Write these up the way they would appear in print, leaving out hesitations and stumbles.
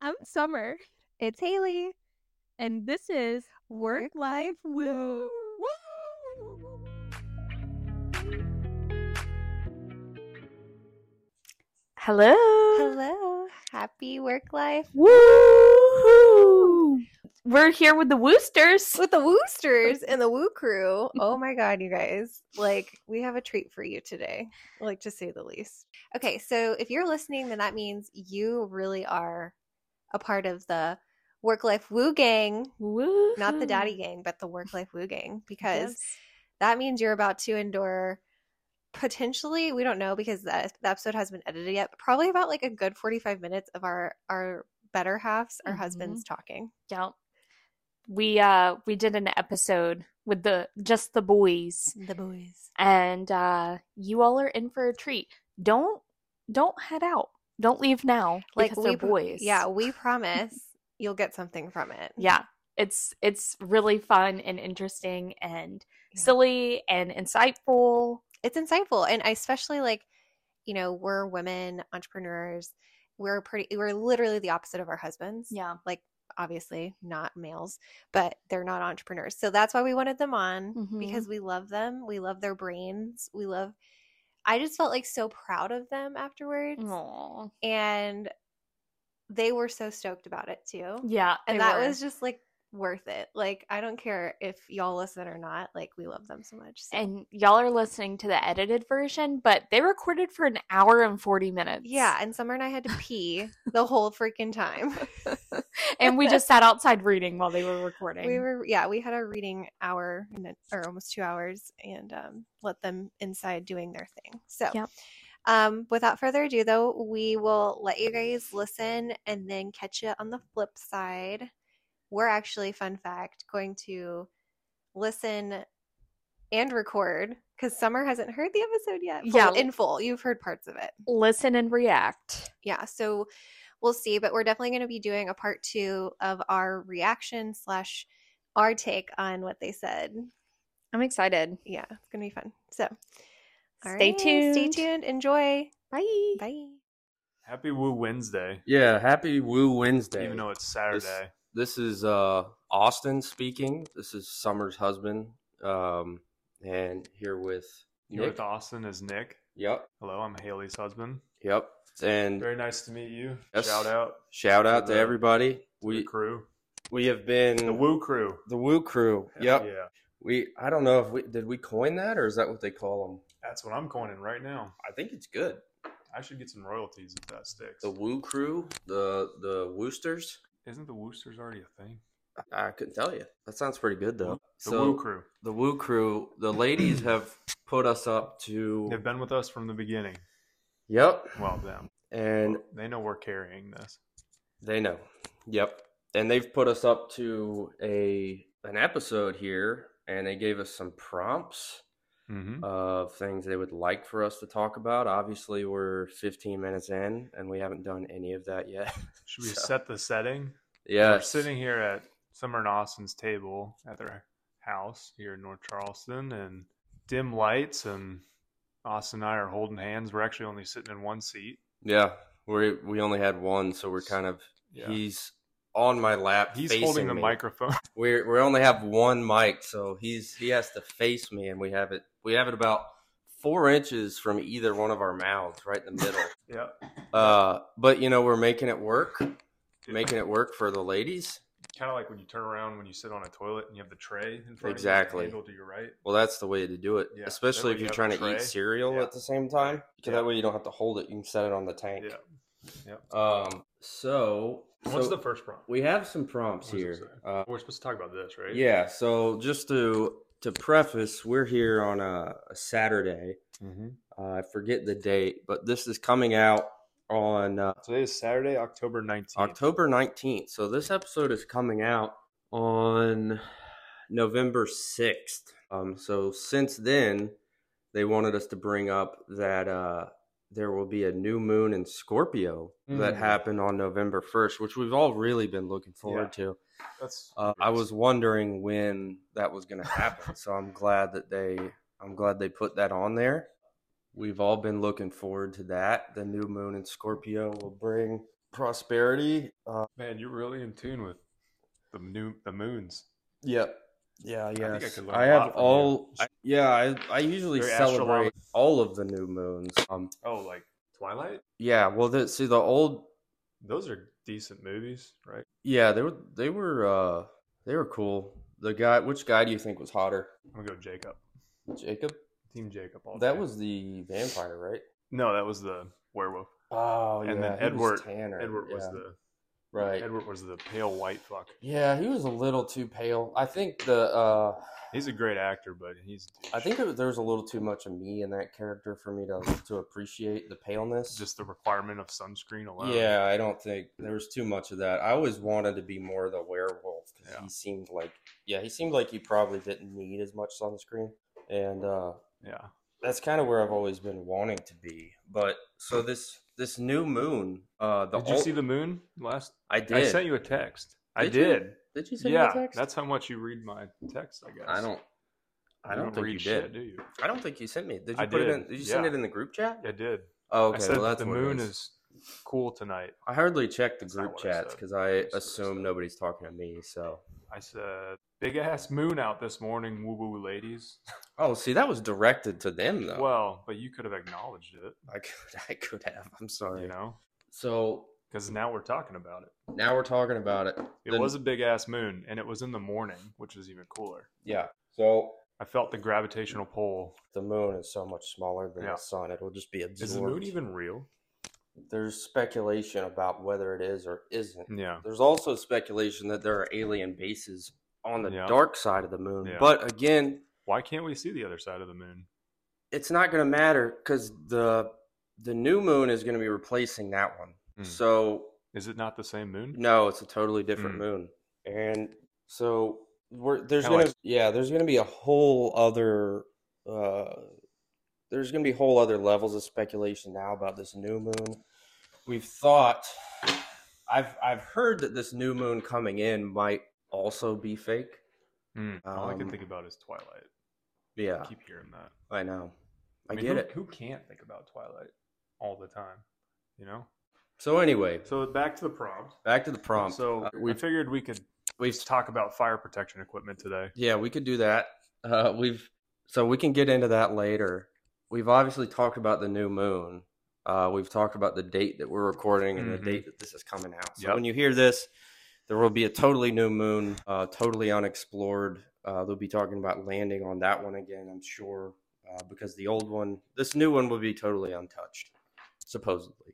I'm Summer. It's Haley. And this is Work Life Woo. Hello. Hello. Happy work life. Woo! We're here with the Woosters. With the Woosters and the Woo crew. Oh my God, you guys. We have a treat for you today, to say the least. Okay, so if you're listening, then that means you really are a part of the Work Life Woo gang. Woo! Not the daddy gang, but the Work Life Woo gang. Because that means you're about to endure potentially, we don't know because the episode hasn't been edited yet, but probably about a good 45 minutes of our better halves, our husbands talking. Yeah. We did an episode with just the boys. The boys. And you all are in for a treat. Don't head out. Don't leave now because they're boys. Yeah, we promise you'll get something from it. Yeah. It's really fun and interesting and silly and insightful. It's insightful, and I especially we're women entrepreneurs. We're literally the opposite of our husbands. Yeah. Obviously not males, but they're not entrepreneurs. So that's why we wanted them on, because we love them. We love their brains. I just felt so proud of them afterwards. Aww. And they were so stoked about it too. Yeah. And that was just worth it. I don't care if y'all listen or not. We love them so much. So. And y'all are listening to the edited version, but they recorded for an hour and 40 minutes. Yeah, and Summer and I had to pee the whole freaking time. And we just sat outside reading while they were recording. We had our reading hour or almost 2 hours, and let them inside doing their thing. So without further ado, though, we will let you guys listen and then catch you on the flip side. We're actually, fun fact, going to listen and record because Summer hasn't heard the episode yet. In full. You've heard parts of it. Listen and react. Yeah, so we'll see, but we're definitely going to be doing a part 2 of our reaction / our take on what they said. I'm excited. Yeah, it's going to be fun. So, stay tuned. Stay tuned. Enjoy. Bye. Bye. Happy Woo Wednesday. Yeah, happy Woo Wednesday. Even though it's Saturday. This is Austin speaking. This is Summer's husband. And here with Nick. Here with Austin is Nick. Yep. Hello, I'm Haley's husband. Yep. And very nice to meet you. Yes, Shout out to everybody. The crew. We have been the Woo crew. The Woo crew. Yep. Yeah. I don't know if did we coin that, or is that what they call them? That's what I'm coining right now. I think it's good. I should get some royalties if that sticks. The Woo crew, the Woosters. Isn't the Woosters already a thing? I couldn't tell you. That sounds pretty good, though. The Woo crew. The Woo crew. The ladies have put us up to... They've been with us from the beginning. Yep. Well, them. And they know we're carrying this. They know. Yep. And they've put us up to an episode here, and they gave us some prompts of things they would like for us to talk about. Obviously, we're 15 minutes in, and we haven't done any of that yet. Should we set the setting? Yeah. We're sitting here at Summer and Austin's table at their house here in North Charleston, and dim lights, and Austin and I are holding hands. We're actually only sitting in one seat. Yeah, we only had one, so we're kind of he's on my lap. He's holding the microphone. We only have one mic, so he has to face me, and we have it about 4 inches from either one of our mouths, right in the middle. Yeah. But we're making it work. Making it work for the ladies. Kind of like when you turn around when you sit on a toilet and you have the tray in front exactly. of you, the handle to your right. Well, that's the way to do it, especially if you're trying to eat cereal at the same time. Because that way you don't have to hold it. You can set it on the tank. Yeah. So what's the first prompt? We have some prompts here. We're supposed to talk about this, right? Yeah. So just to preface, we're here on a Saturday. I forget the date, but this is coming out on today is Saturday, October 19th. October 19th. So this episode is coming out on November 6th. So since then, they wanted us to bring up that there will be a new moon in Scorpio that happened on November 1st, which we've all really been looking forward to. I was wondering when that was going to happen, so I'm glad they put that on there. We've all been looking forward to that. The new moon in Scorpio will bring prosperity. Man, you're really in tune with the moons. Yep. Yeah, I think I could learn I a have lot from all. you. I usually Very celebrate astronomical. all of the new moons. Oh, like Twilight? Yeah. Well, the old. Those are decent movies, right? Yeah, they were cool. Which guy do you think was hotter? I'm gonna go Jacob. Jacob. Team Jacob. All That day. was the vampire, right? No, that was the werewolf. Oh, And then he was Edward. Tanner. Edward was yeah. the Right. Edward was the pale white fuck. Yeah, he was a little too pale. I think He's a great actor, but he's. I think there was a little too much of me in that character for me to appreciate the paleness. Just the requirement of sunscreen alone. Yeah, I don't think there was too much of that. I always wanted to be more the werewolf because Yeah. he seemed like he probably didn't need as much sunscreen, and Yeah. that's kind of where I've always been wanting to be. But so this new moon, Did you see the moon last? I did. I sent you a text. I Did you? did. Did you send me a Yeah, text? that's how much you read my text. I guess. I don't think read you shit, did. do you? I don't think you sent me. Did you I put it did, in? Did you send yeah. it in the group chat? I did. Oh, I okay. said Well, that's the what it moon is. is cool tonight. I hardly check the That's not group what I chats said. because I That's what I assume said. nobody's talking to me. So. I said, big ass moon out this morning, woo woo ladies. Oh, see, that was directed to them though. Well, but you could have acknowledged it, I could have. I'm sorry. you know, So because now we're talking about it. now we're talking about it. It was a big ass moon, and it was in the morning, which is even cooler. Yeah. So I felt the gravitational pull. the moon is so much smaller than Yeah. the sun. It will just be absorbed. Is the moon even real? There's speculation about whether it is or isn't. Yeah. There's also speculation that there are alien bases on the Yeah. dark side of the moon. Yeah. But again, Why can't we see the other side of the moon? it's not going to matter because the new moon is going to be replacing that one. Hmm. So Is it not the same moon? no, it's a totally different Hmm. moon, and so there's Kinda gonna be a whole other there's gonna be whole other levels of speculation now about this new moon. We've thought, I've heard that this new moon coming in might also be fake. All I can think about is Twilight. Yeah, I keep hearing that. I know. I mean, get it. Who can't think about Twilight all the time? You know. So anyway, So back to the prompt. back to the prompt. So we figured we could talk about fire protection equipment today. Yeah, we could do that. So we can get into that later. We've obviously talked about the new moon. We've talked about the date that we're recording and the date that this is coming out. So Yep. when you hear this, there will be a totally new moon, totally unexplored. They'll be talking about landing on that one again, I'm sure, because the old one, this new one will be totally untouched, supposedly.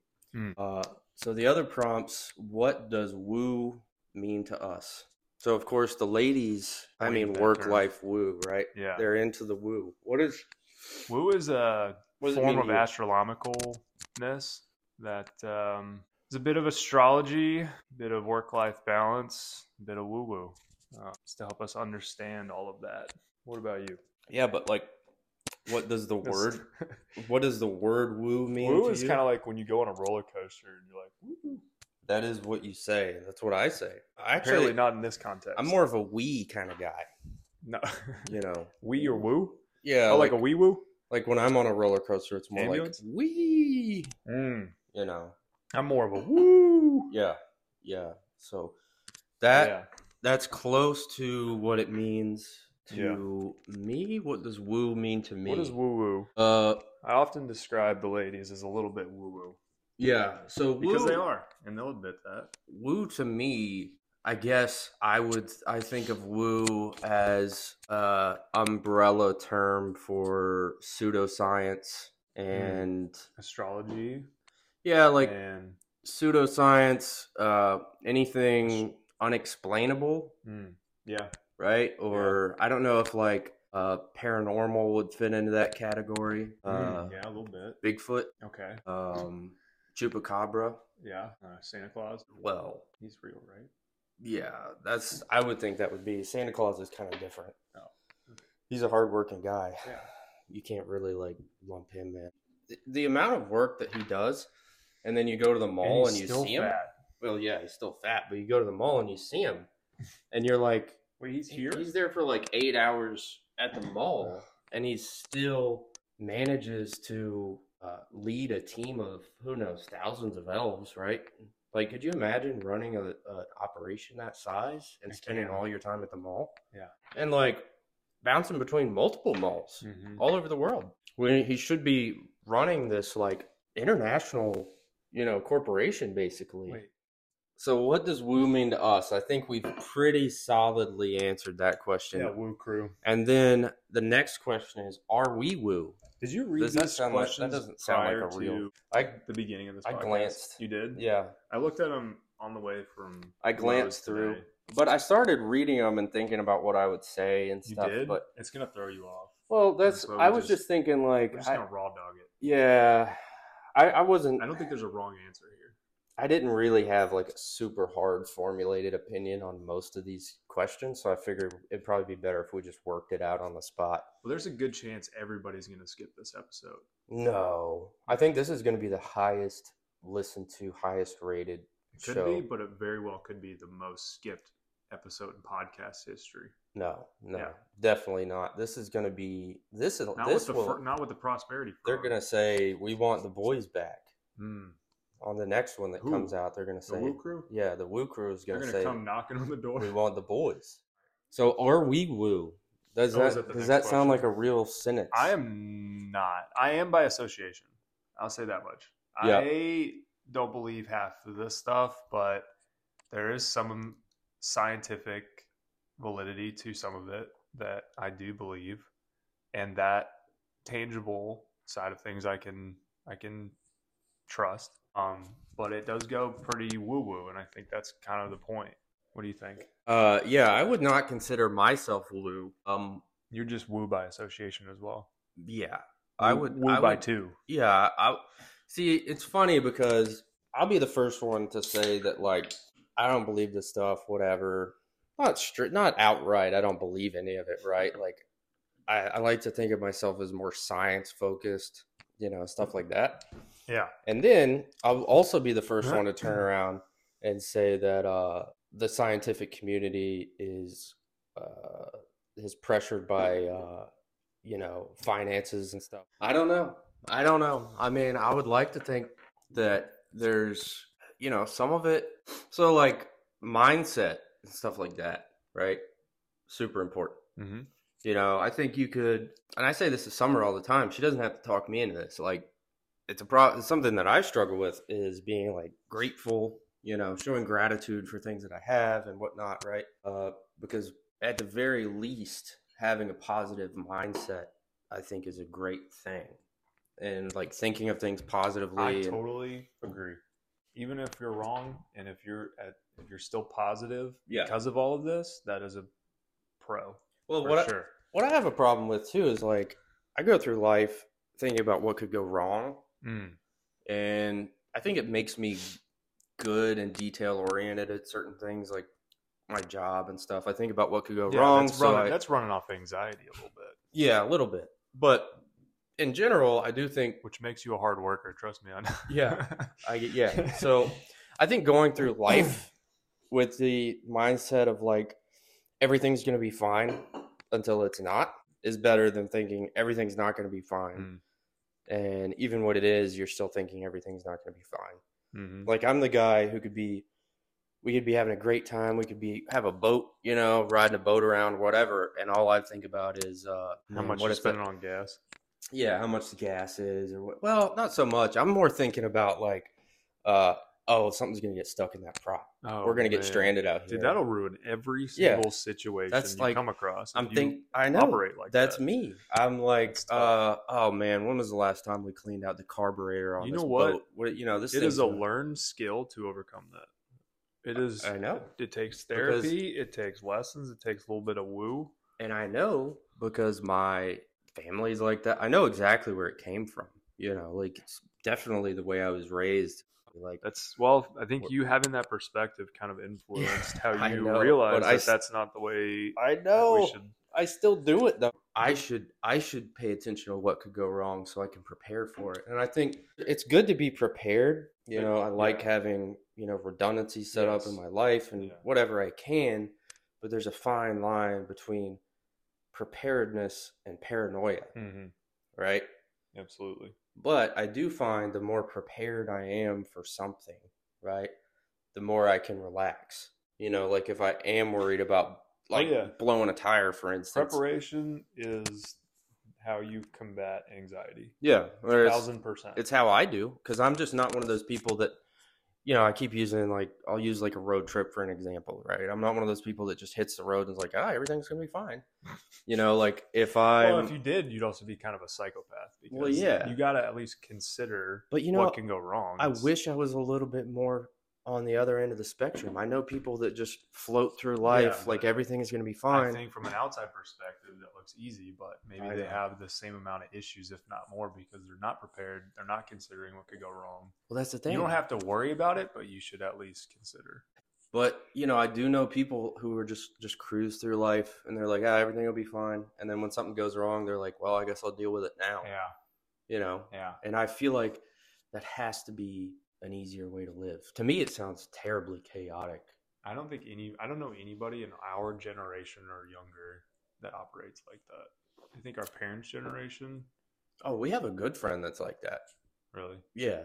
So the other prompts, what does woo mean to us? So, of course, the ladies, I Believe mean that work-life woo, right? Yeah. They're into the woo. What is... Woo is a What does it form mean of to you? astronomicalness that is a bit of astrology, a bit of work-life balance, a bit of woo-woo, just to help us understand all of that. What about you? Yeah, but like, what does the This- word woo mean Woo to is you? kind of like when you go on a roller coaster and you're like, woo. That is what you say. That's what I say. Apparently Actually, not in this context. I'm more of a wee kind of guy. no. You know. Wee or woo? Yeah. Oh, like a wee woo? like when I'm on a roller coaster, it's more Ambulance? like wee. Mm. You know. I'm more of a woo. Yeah. Yeah. So Yeah. that's close to what it means to me. What does woo mean to me? What is woo woo? I often describe the ladies as a little bit woo woo. Yeah. So Because woo, they are, and they'll admit that. woo to me, I guess I think of woo as a umbrella term for pseudoscience and Astrology. yeah, like And pseudoscience, anything unexplainable, yeah. right? Or I don't know if like paranormal would fit into that category. Yeah, a little bit. Bigfoot, Okay. Chupacabra. Yeah. Santa Claus. Well, He's real, right? yeah, I would think that would be Santa Claus is kind of different. Oh. He's a hardworking guy. Yeah. You can't really like lump him in. The amount of work that he does, and then you go to the mall and, he's you still see him. fat. Well, yeah, he's still fat, but you go to the mall and you see him, and you're like, Wait, he's here? he's there for like 8 hours at the mall, and he still manages to lead a team of who knows thousands of elves, right? Like, could you imagine running an operation that size and spending all your time at the mall? Yeah. And, like, bouncing between multiple malls all over the world. When he should be running this, like, international, corporation, basically. Wait. So what does woo mean to us? I think we've pretty solidly answered that question. Yeah, woo crew. And then the next question is, are we woo? Did you read these questions? That doesn't sound like a real. The beginning of this podcast? I glanced. You did? Yeah. I looked at them on the way from. I glanced through, but I started reading them and thinking about what I would say and stuff. You did? But it's gonna throw you off. Well, I was just thinking, like, we're just gonna raw dog it. Yeah, I wasn't. I don't think there's a wrong answer here. I didn't really have like a super hard formulated opinion on most of these questions, so I figured it'd probably be better if we just worked it out on the spot. Well, there's a good chance everybody's going to skip this episode. No. I think this is going to be the highest listened to, highest rated show. Could be, but it very well could be the most skipped episode in podcast history. No, definitely not. This is going to be not with the prosperity. They're going to say we want the boys back. On the next one that comes out, they're going to say... The Woo Crew? Yeah, the Woo Crew is going to say... They're going to come knocking on the door. We want the boys. So, are we woo? Does that sound like a real sentence? I am not. I am by association. I'll say that much. Yeah. I don't believe half of this stuff, but there is some scientific validity to some of it that I do believe. And that tangible side of things I can trust. But it does go pretty woo-woo, and I think that's kind of the point. What do you think? Yeah, I would not consider myself woo. You're just woo by association as well. Yeah, I would woo by two. Yeah, see. It's funny because I'll be the first one to say that, like, I don't believe this stuff. Whatever, not outright. I don't believe any of it. Right? Like, I like to think of myself as more science focused. Stuff like that. Yeah. And then I'll also be the first one to turn around and say that the scientific community is pressured by finances and stuff. I don't know. I mean, I would like to think that there's some of it. So, like, mindset and stuff like that, right? Super important. Mm-hmm. I think you could, and I say this to Summer all the time. She doesn't have to talk me into this. Like, it's something that I struggle with is being, like, grateful, showing gratitude for things that I have and whatnot, right? Because at the very least, having a positive mindset, I think, is a great thing. And, like, thinking of things positively. I totally agree. Even if you're wrong, and if you're still positive because of all of this, that is a pro. Well, what I have a problem with too is, like, I go through life thinking about what could go wrong, and I think it makes me good and detail oriented at certain things, like my job and stuff. I think about what could go wrong. That's running off anxiety a little bit. Yeah, a little bit, but in general, I do think, which makes you a hard worker. Trust me on. Yeah. So I think going through life with the mindset of, like, everything's going to be fine until it's not is better than thinking everything's not going to be fine. And even what it is, you're still thinking everything's not going to be fine. Mm-hmm. Like, I'm the guy we could be having a great time. We could have a boat, riding a boat around, whatever. And all I think about is, how much you're spending on gas. Yeah. How much the gas is, or what? Well, not so much. I'm more thinking about, like, something's going to get stuck in that prop. We're going to get stranded out here. Dude, that'll ruin every single situation you come across. I know. Operate like that's that. Me. I'm like, oh man, when was the last time we cleaned out the carburetor on this boat? This is a learned skill to overcome that. It is. I know. It takes therapy. It takes lessons. It takes a little bit of woo. And I know because my family's like that. I know exactly where it came from. Like, it's definitely the way I was raised. Like, I think you having that perspective kind of influenced how you realize that's not the way. I know. I still do it though. I should pay attention to what could go wrong so I can prepare for it. And I think it's good to be prepared. I like having redundancy set up in my life and whatever I can. But there's a fine line between preparedness and paranoia, right? Absolutely. But I do find the more prepared I am for something, right, the more I can relax. You know, like if I am worried about blowing a tire, for instance. Preparation is how you combat anxiety. Yeah. 1,000%. It's how I do, because I'm just not one of those people that, you know, I keep using, like, I'll use like a road trip for an example, right? I'm not one of those people that just hits the road and is like, everything's going to be fine. You know, like if you did, you'd also be kind of a psychopath. Because you got to at least consider what can go wrong. I wish I was a little bit more on the other end of the spectrum. I know people that just float through life like everything is going to be fine. I think from an outside perspective, that looks easy, but maybe they have the same amount of issues, if not more, because they're not prepared. They're not considering what could go wrong. Well, that's the thing. You don't have to worry about it, but you should at least consider. But, you know, I do know people who are just cruise through life, and they're like, everything will be fine. And then when something goes wrong, they're like, well, I guess I'll deal with it now. Yeah. You know? Yeah. And I feel like that has to be an easier way to live. To me, it sounds terribly chaotic. I don't know anybody in our generation or younger that operates like that. I think our parents' generation. Oh, we have a good friend that's like that. Really? Yeah.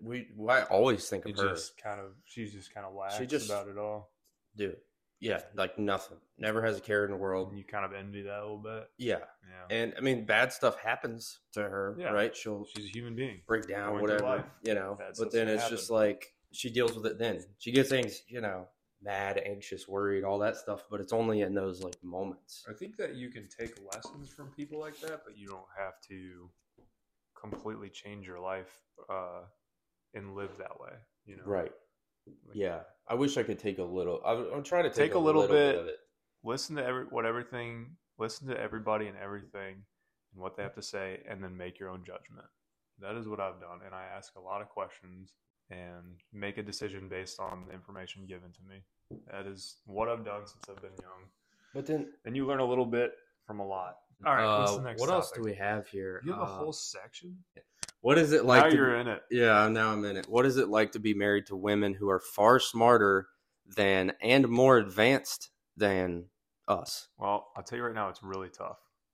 I always think of her. She's just kind of lax about it all. Dude. Yeah, like nothing. Never has a care in the world. And you kind of envy that a little bit. Yeah. And I mean, bad stuff happens to her, right? She's a human being. Break down, whatever, you know. But then it's just like she deals with it then. She gets things, you know, mad, anxious, worried, all that stuff, but it's only in those like moments. I think that you can take lessons from people like that, but you don't have to completely change your life and live that way, you know. Right. Yeah, I wish I could take a little. I'm trying to take a little bit of it. Listen to listen to everybody and everything and what they have to say, and then make your own judgment. That is what I've done, and I ask a lot of questions and make a decision based on the information given to me. That is what I've done since I've been young. But then you learn a little bit from a lot. All right, what's the next topic? Else do we have here? You have a whole section? What is it like? Now you're in it. Yeah, now I'm in it. What is it like to be married to women who are far smarter than and more advanced than us? Well, I'll tell you right now, it's really tough.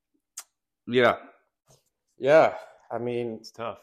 Yeah. Yeah. I mean, it's tough.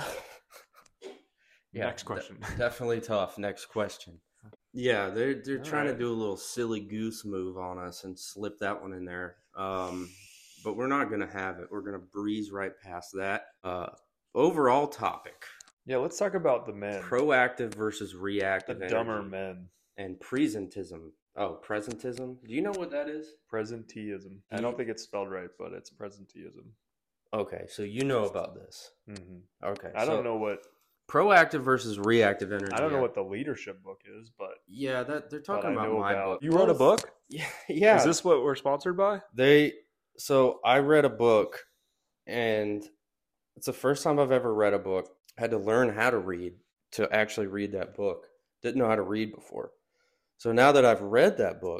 Next question. Definitely tough. Next question. Yeah, they're trying to do a little silly goose move on us and slip that one in there. But we're not going to have it. We're going to breeze right past that. Overall topic. Yeah, let's talk about the men. Proactive versus reactive energy. Dumber men. And presentism. Oh, presentism? Do you know what that is? Presenteeism. I don't think it's spelled right, but it's presenteeism. Okay, so you know about this. Mm-hmm. Okay. I don't know what... Proactive versus reactive energy. I don't know what the leadership book is, but... Yeah, they're talking about my book. You wrote a book? Yeah. Is this what we're sponsored by? So I read a book, and it's the first time I've ever read a book. I had to learn how to read to actually read that book. Didn't know how to read before. So now that I've read that book,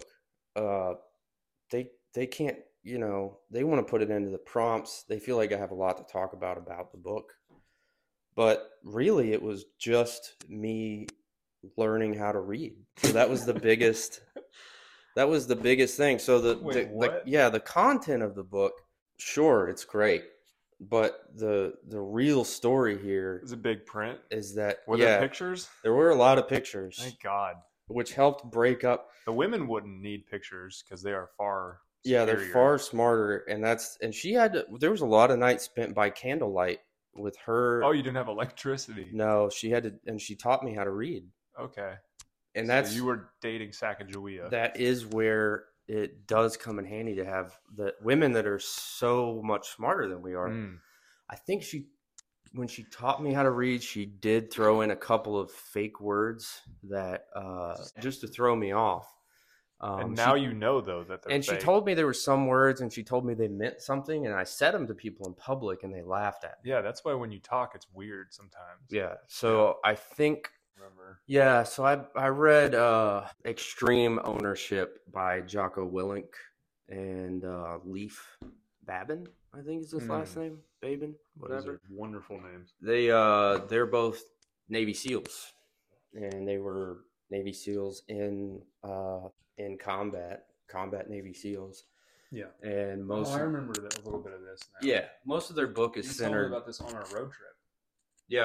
they can't, you know, they want to put it into the prompts. They feel like I have a lot to talk about the book. But really, it was just me learning how to read. So that was the biggest... That was the biggest thing. So the content of the book, sure, it's great, but the real story here is a big print. Is that were there pictures? There were a lot of pictures. Thank God. Which helped break up. The women wouldn't need pictures because they are far. Yeah, they're far smarter, and she had to. There was a lot of nights spent by candlelight with her. Oh, you didn't have electricity? No, she had to, and she taught me how to read. Okay. And that's you were dating Sacagawea. That is where it does come in handy to have the women that are so much smarter than we are. I think when she taught me how to read, she did throw in a couple of fake words that just to throw me off. And now you know though that they're fake. She told me there were some words, and she told me they meant something, and I said them to people in public, and they laughed at me. Yeah, that's why when you talk, it's weird sometimes. Yeah, so I think. Yeah, so I read Extreme Ownership by Jocko Willink and Leif Babin, I think is his last name. Babin, whatever. Those are wonderful names. They're both Navy SEALs, and they were Navy SEALs in combat Navy SEAls. Yeah, and I remember a little bit of this now. Yeah, most of their book is centered. Told me about this on our road trip. Yeah.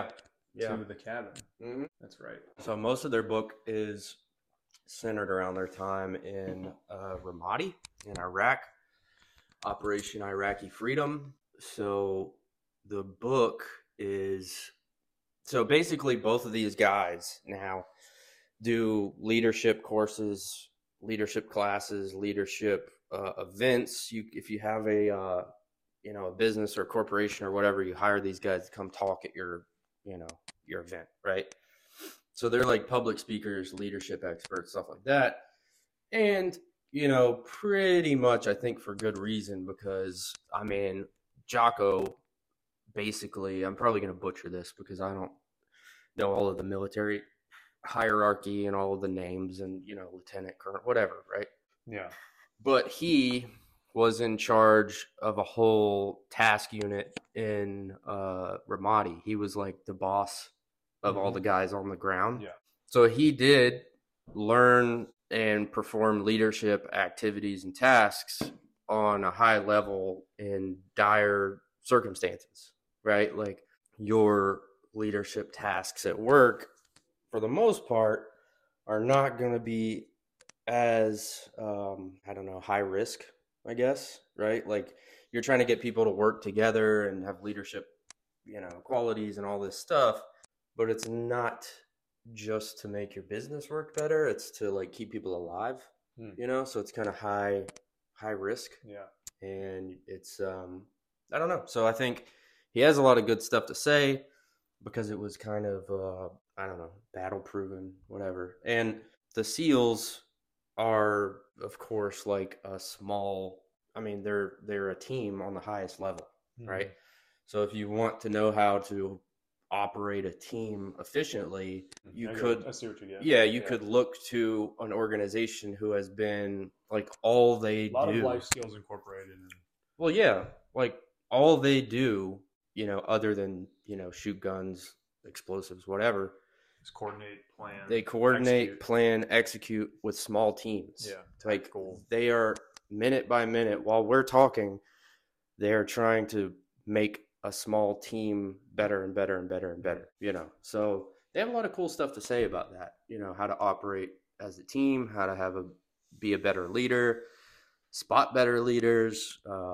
to the cabin. Mm-hmm. That's right. So most of their book is centered around their time in Ramadi in Iraq, Operation Iraqi Freedom. So the book is, so basically both of these guys now do leadership courses, leadership classes, leadership events. If you have a business or corporation or whatever, you hire these guys to come talk at your event, right? So they're like public speakers, leadership experts, stuff like that. And, pretty much I think for good reason, because Jocko, basically, I'm probably going to butcher this because I don't know all of the military hierarchy and all of the names and, lieutenant, colonel, whatever, right? Yeah. But he was in charge of a whole task unit in Ramadi. He was like the boss of all the guys on the ground. Yeah. So he did learn and perform leadership activities and tasks on a high level in dire circumstances, right? Like your leadership tasks at work, for the most part, are not going to be as, high risk, I guess, right? Like you're trying to get people to work together and have leadership, qualities and all this stuff, but it's not just to make your business work better. It's to like keep people alive, so it's kind of high risk. Yeah. And it's, I don't know. So I think he has a lot of good stuff to say because it was kind of, battle proven, whatever. And the SEALs are, of course, like a small, they're a team on the highest level, right? So if you want to know how to operate a team efficiently, I see what you get. Yeah, you could look to an organization who has been like all they do. A lot of life skills incorporated. Well, yeah, like all they do, other than, shoot guns, explosives, whatever. Just coordinate, plan. They coordinate, plan, execute with small teams. Yeah. Like cool. They are minute by minute while we're talking, they're trying to make a small team better and better and better and better, So they have a lot of cool stuff to say about that, how to operate as a team, how to be a better leader, spot better leaders,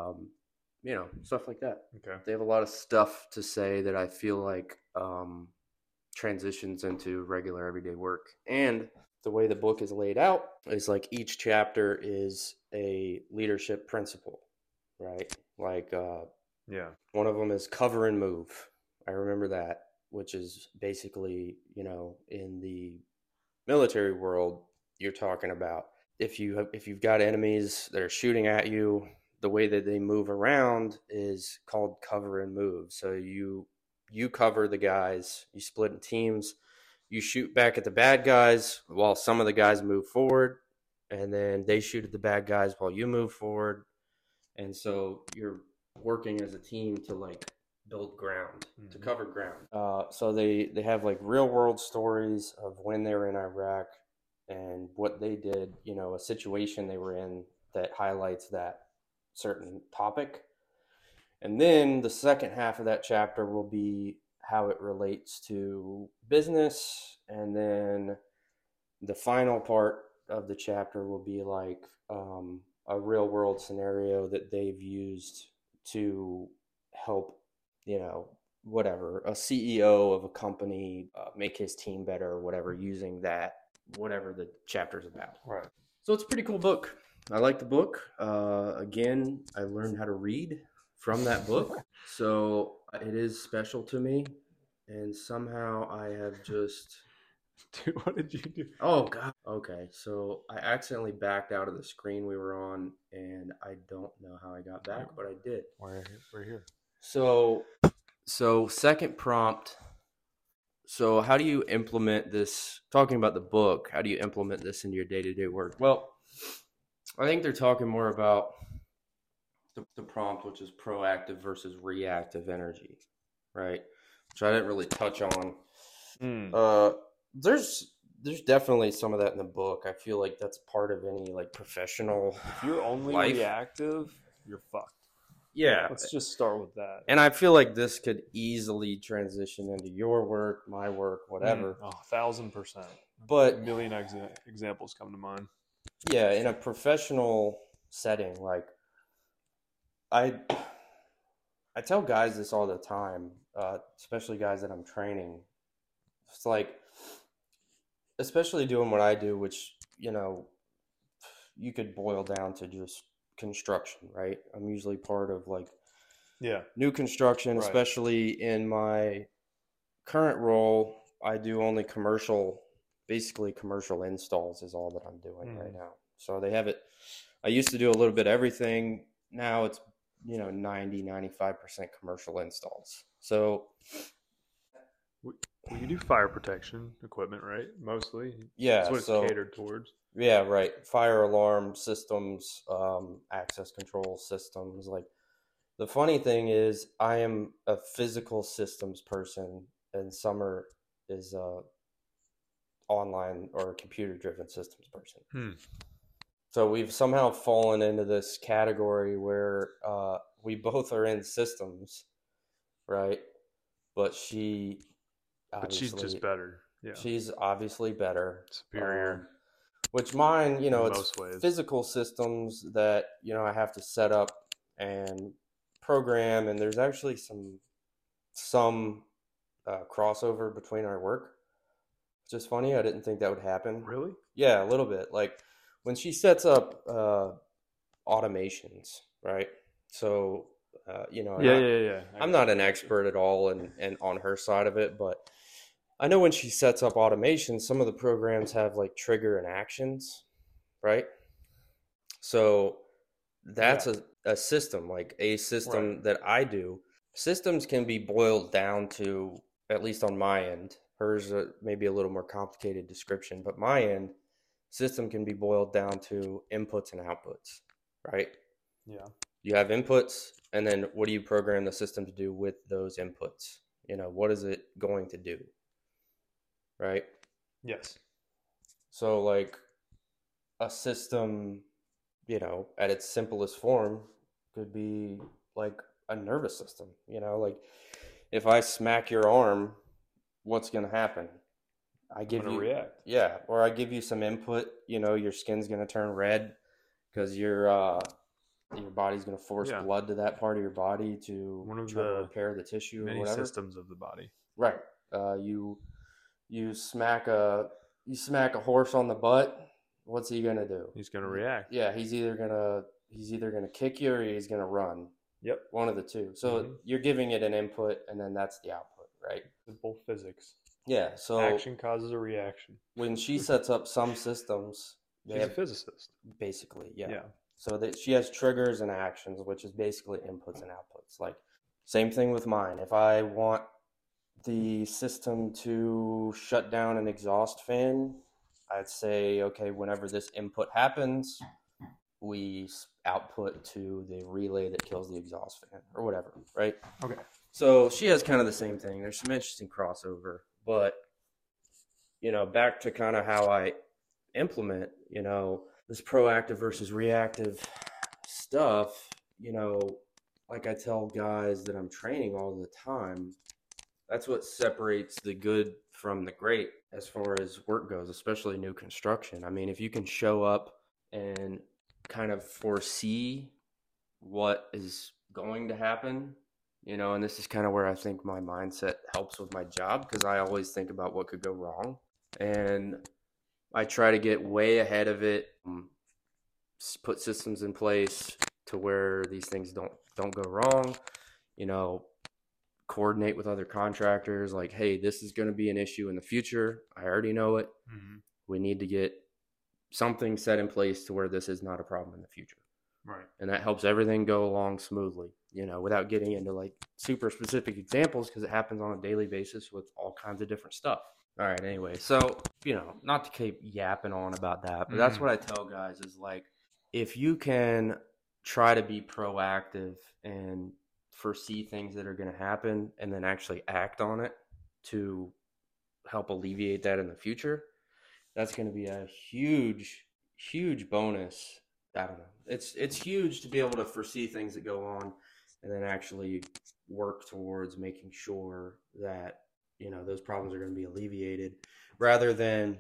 stuff like that. Okay. They have a lot of stuff to say that I feel like transitions into regular everyday work. And the way the book is laid out is like each chapter is a leadership principle, right? Like, one of them is cover and move. I remember that, which is basically, in the military world, you're talking about if you've got enemies that are shooting at you, the way that they move around is called cover and move. So you cover the guys, you split in teams, you shoot back at the bad guys while some of the guys move forward, and then they shoot at the bad guys while you move forward. And so you're working as a team to like build ground, to cover ground. So they have like real world stories of when they were in Iraq and what they did, a situation they were in that highlights that certain topic. And then the second half of that chapter will be how it relates to business. And then the final part of the chapter will be like a real world scenario that they've used to help, a CEO of a company make his team better or whatever, using that, whatever the chapter's about. Right. So it's a pretty cool book. I like the book. Again, I learned how to read from that book. So it is special to me. And somehow I have just... Dude, what did you do? Oh, God. Okay, so I accidentally backed out of the screen we were on, and I don't know how I got back, but I did. We're here. So second prompt. So how do you implement this? Talking about the book, how do you implement this into your day-to-day work? Well, I think they're talking more about the prompt, which is proactive versus reactive energy, right? Which I didn't really touch on. There's definitely some of that in the book. I feel like that's part of any like professional. If you're only life. reactive, you're fucked. Yeah. Let's just start with that. And I feel like this could easily transition into your work, my work, whatever. 1,000%. But a million examples come to mind. Yeah, in a professional setting, like I tell guys this all the time, especially guys that I'm training. It's like, especially doing what I do, which, you could boil down to just construction, right? I'm usually part of like new construction, right. Especially in my current role, I do only basically commercial installs is all that I'm doing right now. So they have it. I used to do a little bit of everything. Now it's, 90-95% commercial installs. So you do fire protection equipment, right? Mostly. Yeah. That's what it's catered towards. Yeah, right. Fire alarm systems, access control systems. Like, the funny thing is I am a physical systems person and Summer is a online or computer-driven systems person. So we've somehow fallen into this category where we both are in systems, right? But she's just better. Yeah. She's obviously better. Superior. Which mine, it's most ways. Physical systems that, I have to set up and program, and there's actually some crossover between our work. It's just funny. I didn't think that would happen. Really? Yeah, a little bit. Like when she sets up automations, right? So, Yeah. I'm not an expert at all and on her side of it, but I know when she sets up automation, some of the programs have like trigger and actions, right? So that's a system, like a system right. that I do. Systems can be boiled down to, at least on my end, hers maybe a little more complicated description, but my end, system can be boiled down to inputs and outputs, right? Yeah. You have inputs, and then what do you program the system to do with those inputs? What is it going to do? Right? Yes. So like a system, at its simplest form could be like a nervous system, like if I smack your arm, what's going to happen? I give you react. Yeah, or I give you some input, your skin's going to turn red because your body's going to force blood to that part of your body to repair the tissue or whatever. Systems of the body. Right. You smack a horse on the butt. What's he gonna do? He's gonna react. Yeah, he's either gonna kick you or he's gonna run. Yep. One of the two. So you're giving it an input, and then that's the output, right? Simple physics. Yeah. So action causes a reaction. When she sets up some systems, she's a physicist, basically. Yeah. Yeah. So that she has triggers and actions, which is basically inputs and outputs. Like same thing with mine. If I want the system to shut down an exhaust fan, I'd say, okay, whenever this input happens, we output to the relay that kills the exhaust fan or whatever, right? Okay. So she has kind of the same thing. There's some interesting crossover, but, back to kind of how I implement, this proactive versus reactive stuff, like I tell guys that I'm training all the time, that's what separates the good from the great as far as work goes, especially new construction. I mean, if you can show up and kind of foresee what is going to happen, and this is kind of where I think my mindset helps with my job, because I always think about what could go wrong. And I try to get way ahead of it, put systems in place to where these things don't go wrong, coordinate with other contractors, like, hey, this is going to be an issue in the future. I already know it. Mm-hmm. We need to get something set in place to where this is not a problem in the future. Right. And that helps everything go along smoothly, without getting into like super specific examples, because it happens on a daily basis with all kinds of different stuff. All right. Anyway, so, not to keep yapping on about that, but that's what I tell guys is like, if you can try to be proactive and foresee things that are going to happen and then actually act on it to help alleviate that in the future, that's going to be a huge bonus. I don't know. It's huge to be able to foresee things that go on and then actually work towards making sure that, you know, those problems are going to be alleviated, rather than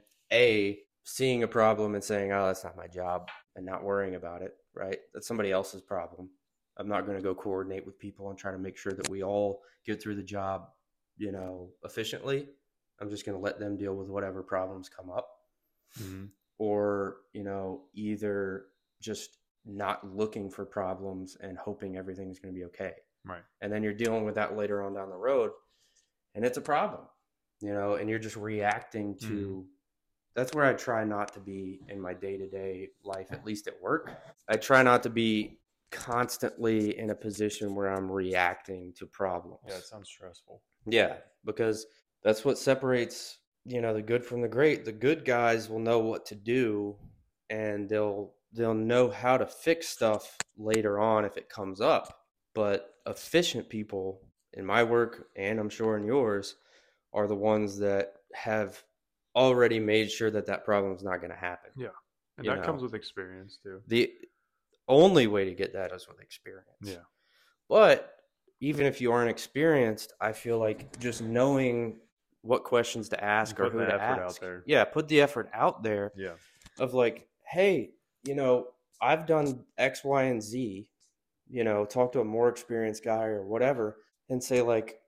seeing a problem and saying, oh, that's not my job, and not worrying about it, right? That's somebody else's problem. I'm not going to go coordinate with people and try to make sure that we all get through the job, you know, efficiently. I'm just going to let them deal with whatever problems come up. Mm-hmm. Or, you know, either just not looking for problems and hoping everything's going to be okay. Right. And then you're dealing with that later on down the road, and it's a problem, you know, and you're just reacting to, that's where I try not to be in my day-to-day life, at least at work. I try not to be constantly in a position where I'm reacting to problems. Yeah, it sounds stressful. Yeah, because that's what separates, you know, the good from the great. The good guys will know what to do, and they'll know how to fix stuff later on if it comes up. But efficient people in my work, and I'm sure in yours, are the ones that have already made sure that that problem is not going to happen. Yeah, and that comes with experience too. The only way to get that is with experience. Yeah. But even if you aren't experienced, I feel like just knowing what questions to ask or who to ask. Out there. Yeah, put the effort out there. Yeah. Of like, hey, you know, I've done X, Y, and Z, you know, talk to a more experienced guy or whatever, and say like,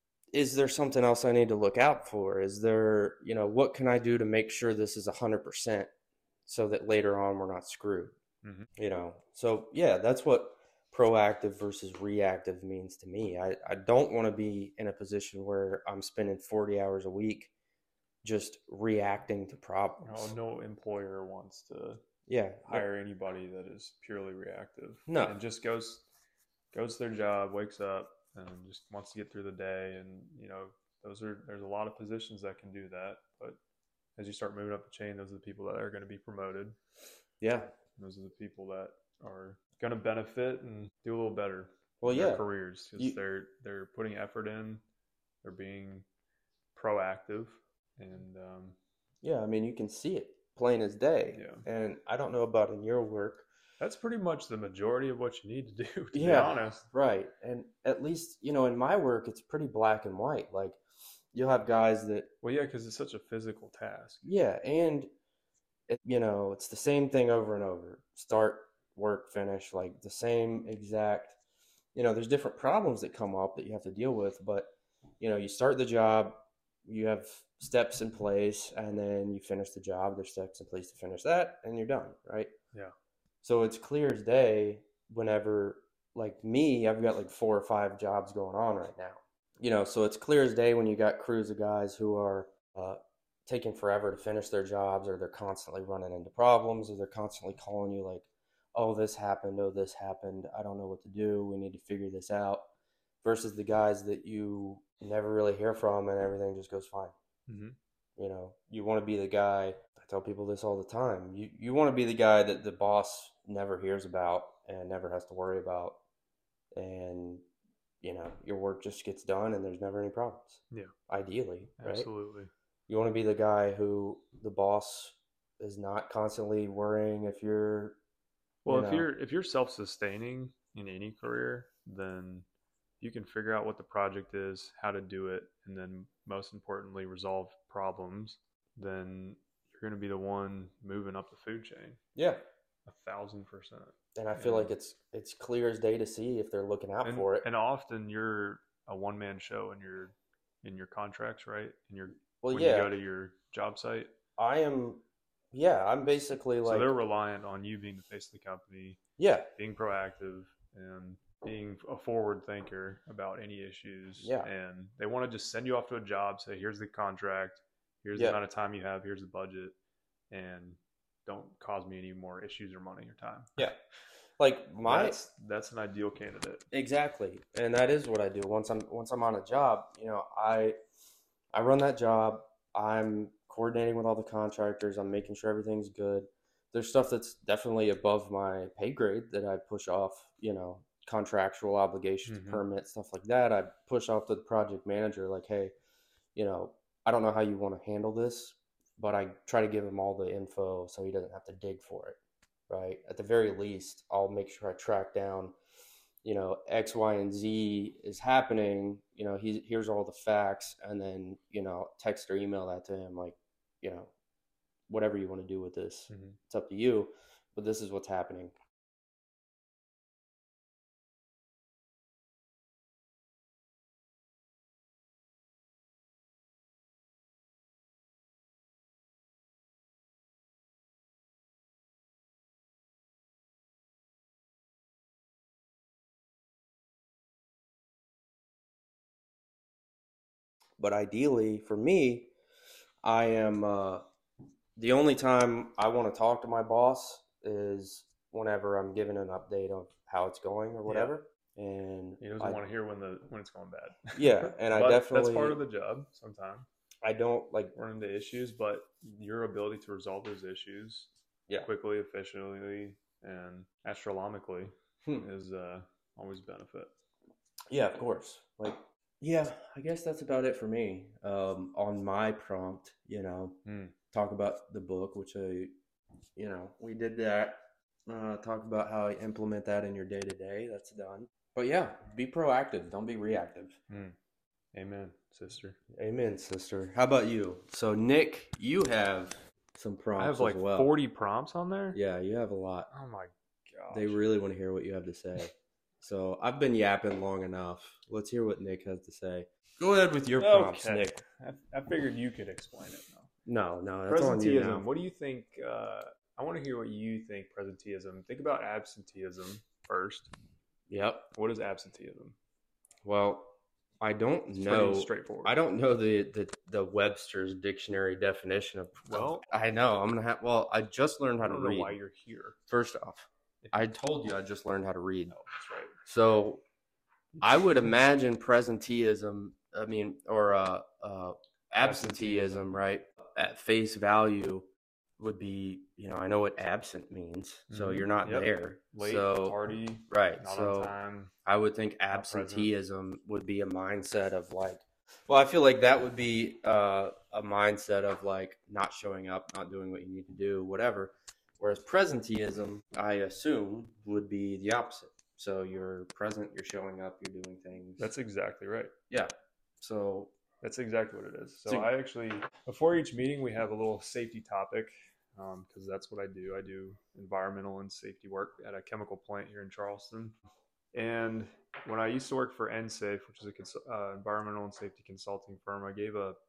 is there something else I need to look out for? Is there, you know, what can I do to make sure this is 100% so that later on we're not screwed? Mm-hmm. You know, so yeah, that's what proactive versus reactive means to me. I don't want to be in a position where I'm spending 40 hours a week just reacting to problems. No employer wants to hire anybody that is purely reactive. No. And just goes to their job, wakes up, and just wants to get through the day. And, you know, there's a lot of positions that can do that. But as you start moving up the chain, those are the people that are going to be promoted. Yeah. Those are the people that are going to benefit and do a little better in their careers, because they're putting effort in, they're being proactive, and I mean, you can see it plain as day. Yeah. And I don't know about in your work. That's pretty much the majority of what you need to do, to be honest. Right. And at least, you know, in my work, it's pretty black and white. Like, you'll have guys that... Well, yeah, because it's such a physical task. Yeah, and, you know, it's the same thing over and over. Start, work, finish, like the same exact... You know, there's different problems that come up that you have to deal with, but, you know, you start the job, you have steps in place, and then you finish the job. There's steps in place to finish that, and you're done, right? Yeah. So it's clear as day whenever, like me, I've got like 4 or 5 jobs going on right now. You know, so it's clear as day when you got crews of guys who are taking forever to finish their jobs, or they're constantly running into problems, or they're constantly calling you like, oh, this happened, I don't know what to do, we need to figure this out, versus the guys that you never really hear from and everything just goes fine. Mm-hmm. You know, you want to be the guy, I tell people this all the time, you want to be the guy that the boss never hears about and never has to worry about, and, you know, your work just gets done and there's never any problems. Yeah. Ideally, right? Absolutely. You want to be the guy who the boss is not constantly worrying if you're... Well, if you're self-sustaining in any career, then you can figure out what the project is, how to do it, and then most importantly, resolve problems, then you're going to be the one moving up the food chain. Yeah. 1,000%. And I feel like it's clear as day to see if they're looking out for it. And often you're a one-man show in your contracts, right? When you go to your job site. I'm basically like... So they're reliant on you being the face of the company. Yeah. Being proactive and being a forward thinker about any issues. Yeah. And they want to just send you off to a job, say, here's the contract, here's the amount of time you have, here's the budget, and don't cause me any more issues or money or time. Yeah. Like that's an ideal candidate. Exactly. And that is what I do. Once I'm on a job, you know, I run that job. I'm coordinating with all the contractors. I'm making sure everything's good. There's stuff that's definitely above my pay grade that I push off, you know, contractual obligations, permits, stuff like that. I push off to the project manager like, hey, you know, I don't know how you want to handle this, but I try to give him all the info so he doesn't have to dig for it, right? At the very least, I'll make sure I track down X, Y, and Z is happening. Here's all the facts, and then, text or email that to him, like, whatever you want to do with this, it's up to you, but this is what's happening. But ideally, for me, I am the only time I want to talk to my boss is whenever I'm given an update of how it's going or whatever. Yeah. And he doesn't want to hear when it's going bad. Yeah, and I definitely, that's part of the job. Sometimes I don't run into issues, but your ability to resolve those issues quickly, efficiently, and astronomically is always a benefit. Yeah, of course. Yeah, I guess that's about it for me. On my prompt, talk about the book, which we did that. Talk about how you implement that in your day to day. That's done. But yeah, be proactive. Don't be reactive. Amen, sister. Amen, sister. How about you? So, Nick, you have some prompts. I have like 40 prompts on there. Yeah, you have a lot. Oh my gosh. They really want to hear what you have to say. So I've been yapping long enough. Let's hear what Nick has to say. Go ahead with your prompts, Nick. I figured you could explain it though. No, that's on you now. What do you think? I want to hear what you think. Presenteeism. Think about absenteeism first. Yep. What is absenteeism? Well, I don't know. Pretty straightforward. I don't know the Webster's dictionary definition of. Well, I know. I'm gonna have. Well, I just learned how to read. I don't know why you're here. First off, I told you I just learned how to read. Oh, that's right. So, I would imagine presenteeism. Or absenteeism, right? At face value, would be, I know what absent means. So you're not there. Late, tardy, right? Not so on time, I would think absenteeism would be a mindset of I feel like that would be a mindset of not showing up, not doing what you need to do, whatever. Whereas presenteeism, I assume, would be the opposite. So you're present, you're showing up, you're doing things. That's exactly right. Yeah. So that's exactly what it is. So I actually, before each meeting, we have a little safety topic because that's what I do. I do environmental and safety work at a chemical plant here in Charleston. And when I used to work for NSAFE, which is a environmental and safety consulting firm, I gave a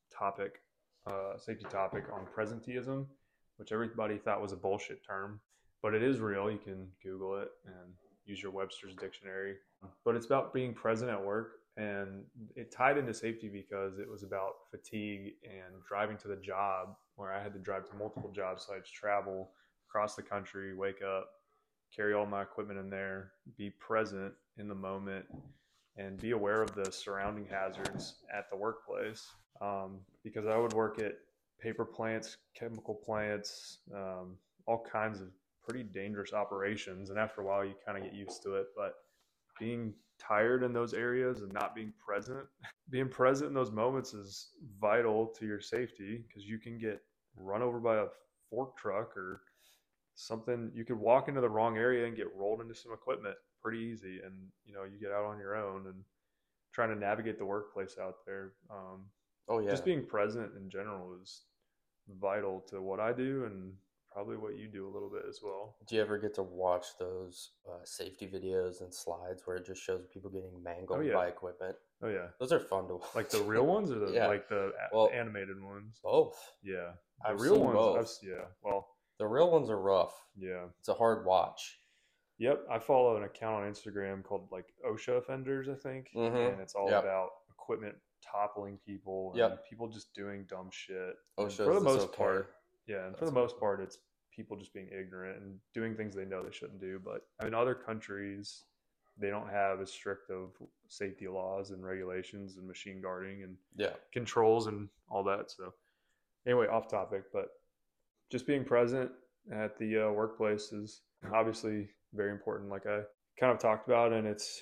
safety topic on presenteeism, which everybody thought was a bullshit term, but it is real. You can Google it and use your Webster's dictionary. But it's about being present at work. And it tied into safety because it was about fatigue and driving to the job, where I had to drive to multiple job sites, travel across the country, wake up, carry all my equipment in there, be present in the moment, and be aware of the surrounding hazards at the workplace. Because I would work at paper plants, chemical plants, all kinds of pretty dangerous operations. And after a while, you kind of get used to it. But being tired in those areas and not being present in those moments is vital to your safety, because you can get run over by a fork truck or something. You could walk into the wrong area and get rolled into some equipment pretty easy, and you get out on your own and trying to navigate the workplace out there. Just being present in general is vital to what I do, and probably what you do a little bit as well. Do you ever get to watch those safety videos and slides where it just shows people getting mangled by equipment? Oh yeah, those are fun to watch. Like the real ones, or the animated ones? Both. Yeah, the real ones. Both. The real ones are rough. Yeah, it's a hard watch. Yep, I follow an account on Instagram called OSHA Offenders, I think, and it's all about equipment toppling people and people just doing dumb shit. OSHA for the most part. Yeah, and for the most part, it's people just being ignorant and doing things they know they shouldn't do. But in other countries, they don't have as strict of safety laws and regulations and machine guarding and controls and all that. So anyway, off topic, but just being present at the workplace is obviously very important, like I kind of talked about, and it's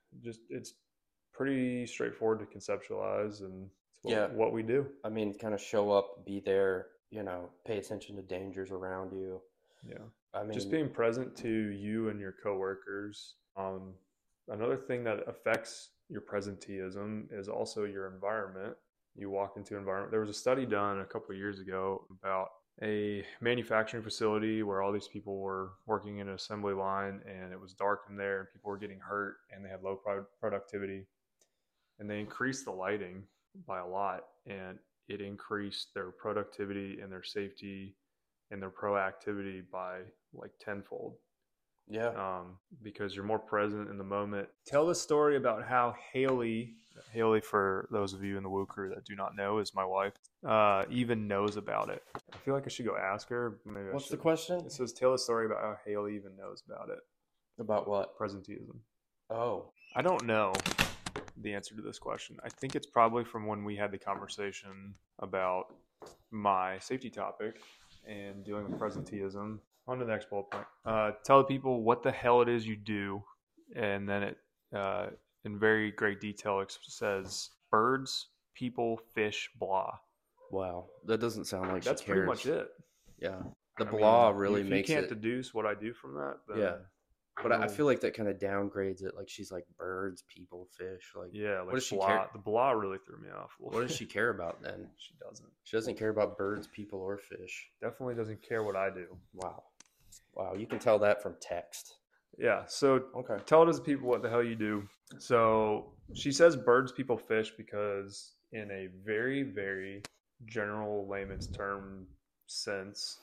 pretty straightforward to conceptualize, and it's what we do. I mean, kind of show up, be there, pay attention to dangers around you. Yeah. I mean, just being present to you and your coworkers. another thing that affects your presenteeism is also your environment. You walk into an environment. There was a study done a couple of years ago about a manufacturing facility where all these people were working in an assembly line, and it was dark in there, and people were getting hurt, and they had low productivity. And they increased the lighting by a lot, and it increased their productivity and their safety and their proactivity by like tenfold. Yeah. Because you're more present in the moment. Tell the story about how Haley, for those of you in the Woo crew that do not know, is my wife, even knows about it. I feel like I should go ask her. Maybe What's the question? It says, tell the story about how Haley even knows about it. About what? Presenteeism. Oh. I don't know the answer to this question. I think it's probably from when we had the conversation about my safety topic and dealing with presenteeism. On to the next bullet point. Tell the people what the hell it is you do, and then it, in very great detail, says birds, people, fish, blah. Wow, that doesn't sound like that's she cares. Pretty much it. Yeah, the blah really if makes it. You can't deduce what I do from that. Then yeah, but I feel like that kind of downgrades it. Like she's like birds, people, fish. Like yeah, like what does she blah, care? The blah really threw me off. What does she care about then? She doesn't. She doesn't care about birds, people, or fish. Definitely doesn't care what I do. Wow, you can tell that from text. Yeah, so okay. Tell it to the people what the hell you do. So she says birds, people, fish because in a very, very general layman's term sense,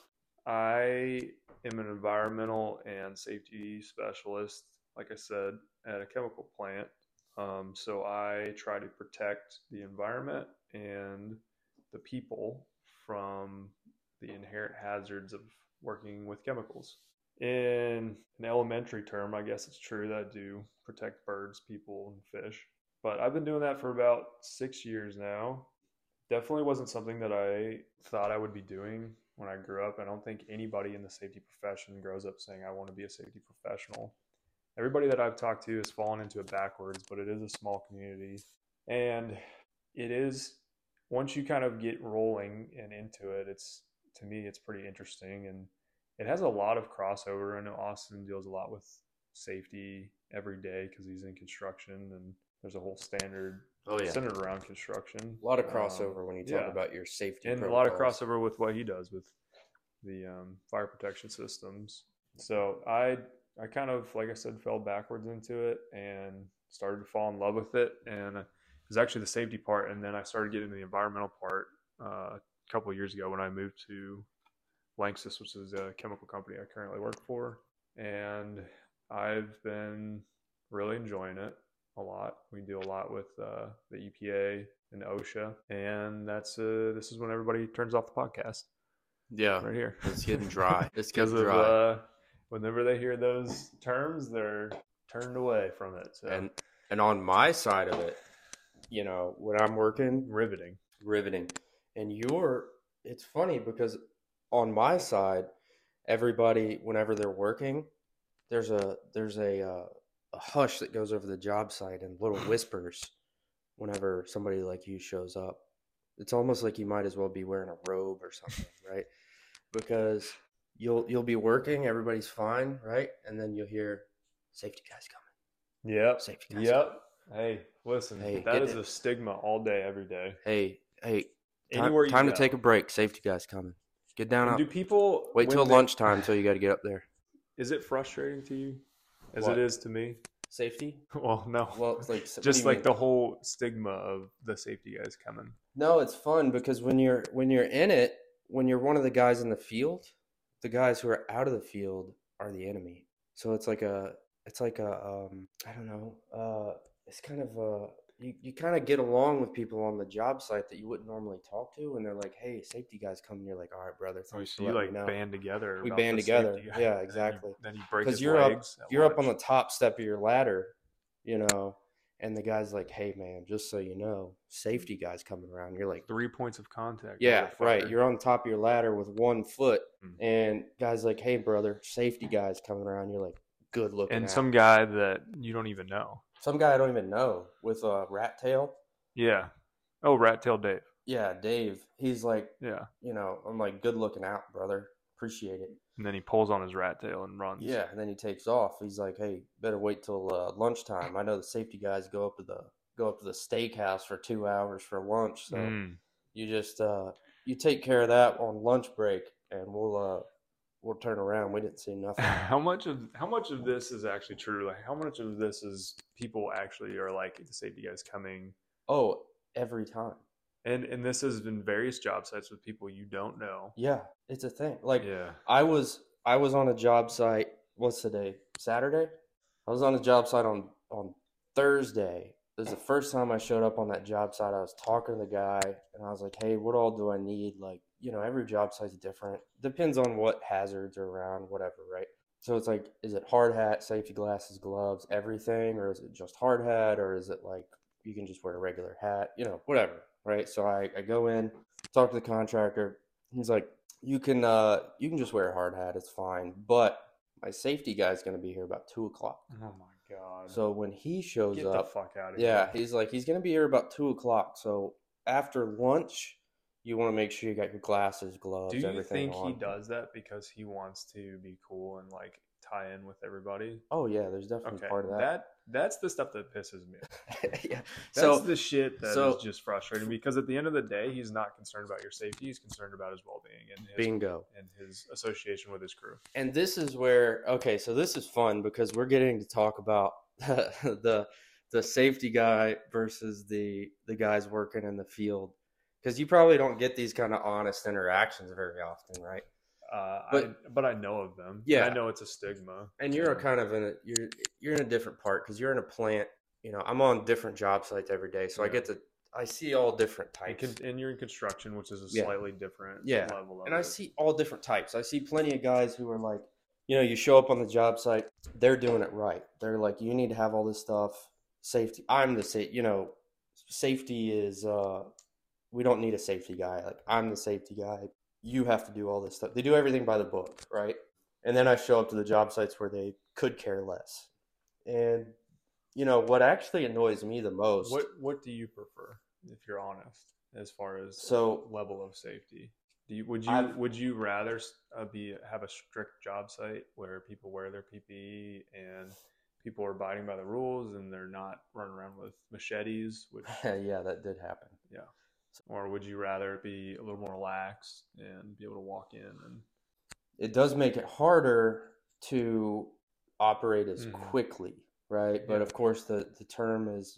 I am an environmental and safety specialist, like I said, at a chemical plant. So I try to protect the environment and the people from the inherent hazards of working with chemicals. In an elementary term, I guess it's true that I do protect birds, people, and fish. But I've been doing that for about 6 years now. Definitely wasn't something that I thought I would be doing when I grew up. I don't think anybody in the safety profession grows up saying, I want to be a safety professional. Everybody that I've talked to has fallen into it backwards, but it is a small community. And it is, once you kind of get rolling and into it, to me, it's pretty interesting. And it has a lot of crossover. I know Austin deals a lot with safety every day because he's in construction, and there's a whole standard centered around construction. A lot of crossover when you talk about your safety and protocols. A lot of crossover with what he does with the fire protection systems. So I kind of, like I said, fell backwards into it and started to fall in love with it. And it was actually the safety part, and then I started getting into the environmental part a couple of years ago when I moved to Lanxess, which is a chemical company I currently work for. And I've been really enjoying it a lot. We do a lot with the EPA and OSHA. And this is when everybody turns off the podcast. Yeah. Right here. It's getting dry. It's getting dry. Whenever they hear those terms, they're turned away from it. So. And on my side of it, when I'm working, riveting. And it's funny because on my side, everybody, whenever they're working, there's a hush that goes over the job site and little whispers whenever somebody like you shows up. It's almost like you might as well be wearing a robe or something, right? Because you'll be working, everybody's fine, right? And then you'll hear safety guys coming. Yep. Safety guys coming. Hey, listen, that is a stigma all day, every day. Hey, time to take a break. Safety guys coming. Get down up. Do people wait till lunchtime until you got to get up there? Is it frustrating to you as it is to me? Safety? Well, no. Well, it's like just like the whole stigma of the safety guys coming. No, it's fun because when you're in it, when you're one of the guys in the field, the guys who are out of the field are the enemy. So it's like a I don't know. It's kind of you kind of get along with people on the job site that you wouldn't normally talk to, and they're like, "Hey, safety guys coming." You're like, "All right, brother." So you like band together. We band together. Yeah, exactly. Then you break his legs. You're up on the top step of your ladder, and the guy's like, "Hey, man, just so you know, safety guys coming around." You're like, 3 points of contact. Yeah, right. You're on top of your ladder with 1 foot, and guys like, "Hey, brother, safety guys coming around." You're like, "Good looking." And some guy that you don't even know. Some guy I don't even know with a rat tail. Yeah. Oh, Rat Tail Dave. Yeah, Dave. He's like, yeah. I'm like, good looking out, brother. Appreciate it. And then he pulls on his rat tail and runs. Yeah, and then he takes off. He's like, "Hey, better wait till lunchtime. I know the safety guys go up to the steakhouse for 2 hours for lunch. So you just you take care of that on lunch break, and we'll turn around." We didn't see nothing. How much of this is actually true? Like, how much of this is people actually are like, the safety guys coming? Oh, every time. And this has been various job sites with people you don't know. Yeah, it's a thing. Like, yeah. I was on a job site. What's today? Saturday. I was on a job site on Thursday. This is the first time I showed up on that job site. I was talking to the guy, and I was like, "Hey, what all do I need?" Like, every job site's different. Depends on what hazards are around, whatever, right? So it's like, is it hard hat, safety glasses, gloves, everything, or is it just hard hat, or is it like you can just wear a regular hat, whatever, right? So I go in, talk to the contractor. He's like, you can just wear a hard hat, it's fine. But my safety guy's going to be here about 2:00. Oh my God. So when he shows Get up, the fuck out of yeah, here. he's going to be here about 2:00. So after lunch, you want to make sure you got your glasses, gloves, Do you everything think on. he does that because he wants to be cool and like tie in with everybody? Oh yeah, there's definitely part of that. That's the stuff that pisses me off. Yeah. That's the shit that is just frustrating, because at the end of the day, he's not concerned about your safety. He's concerned about his well-being and his association with his crew. And this is where, okay, so this is fun because we're getting to talk about the safety guy versus the guys working in the field, because you probably don't get these kind of honest interactions very often, right? But I know of them. Yeah, I know it's a stigma. And you're kind of you're in a different part because you're in a plant. I'm on different job sites every day, so I see all different types. And you're in construction, which is a slightly different level of it. I see all different types. I see plenty of guys who are like, you show up on the job site, they're doing it right. They're like, you need to have all this stuff. Safety. Safety is. We don't need a safety guy. Like, I'm the safety guy. You have to do all this stuff. They do everything by the book, right? And then I show up to the job sites where they could care less. And, what actually annoys me the most. What do you prefer, if you're honest, as far as level of safety? Would you rather have a strict job site where people wear their PPE and people are abiding by the rules and they're not running around with machetes? Which yeah, that did happen. Yeah. Or would you rather be a little more relaxed and be able to walk in? And it does make it harder to operate as quickly, right? Yeah. But of course, the term is,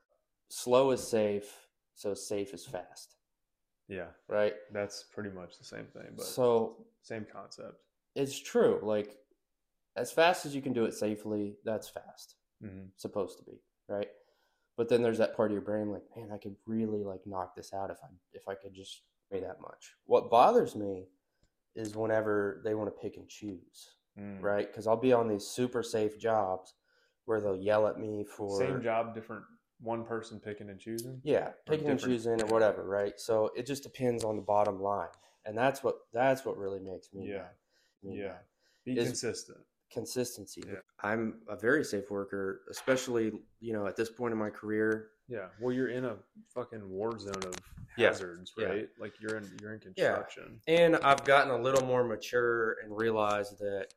slow is safe, so safe is fast. Yeah. Right? That's pretty much the same thing, but same concept. It's true. Like, as fast as you can do it safely, that's fast. Supposed to be, right? But then there's that part of your brain like, man, I could really knock this out if I could just pay that much. What bothers me is whenever they want to pick and choose, right? Because I'll be on these super safe jobs where they'll yell at me for same job, different one person picking and choosing. Yeah, picking and choosing or whatever, right? So it just depends on the bottom line, and that's what really makes me mad. Be consistent. Consistency. Yeah. I'm a very safe worker, especially at this point in my career. Yeah, well, you're in a fucking war zone of hazards, right? Yeah. Like you're in construction. Yeah. And I've gotten a little more mature and realized that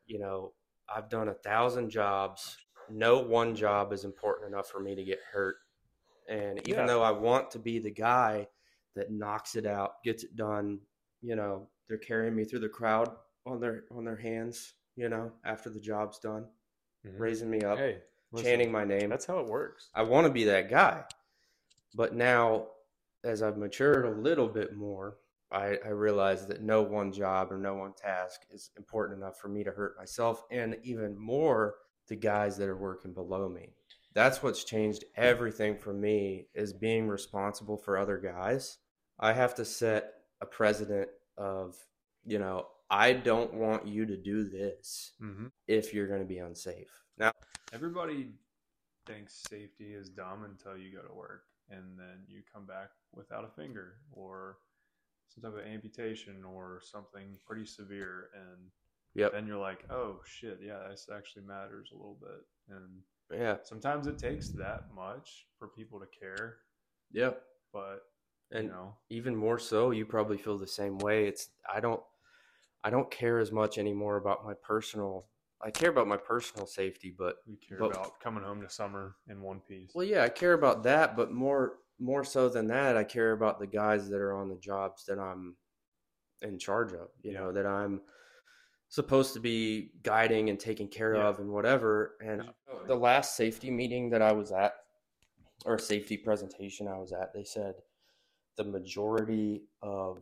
I've done 1,000 jobs. No one job is important enough for me to get hurt. And even though I want to be the guy that knocks it out, gets it done, they're carrying me through the crowd on their hands. After the job's done, raising me up, chanting my name. That's how it works. I want to be that guy. But now, as I've matured a little bit more, I realize that no one job or no one task is important enough for me to hurt myself, and even more, the guys that are working below me. That's what's changed everything for me, is being responsible for other guys. I have to set a precedent of, I don't want you to do this if you're going to be unsafe. Now, everybody thinks safety is dumb until you go to work and then you come back without a finger or some type of amputation or something pretty severe. And then you're like, oh shit, yeah, this actually matters a little bit. And sometimes it takes that much for people to care. Yeah. But, even more so, you probably feel the same way. I don't care as much anymore about I care about my personal safety, but you care about coming home to summer in one piece. Well, yeah, I care about that, but more so than that, I care about the guys that are on the jobs that I'm in charge of, you know, that I'm supposed to be guiding and taking care of and whatever. And the last safety meeting that I was at, or safety presentation I was at, they said the majority of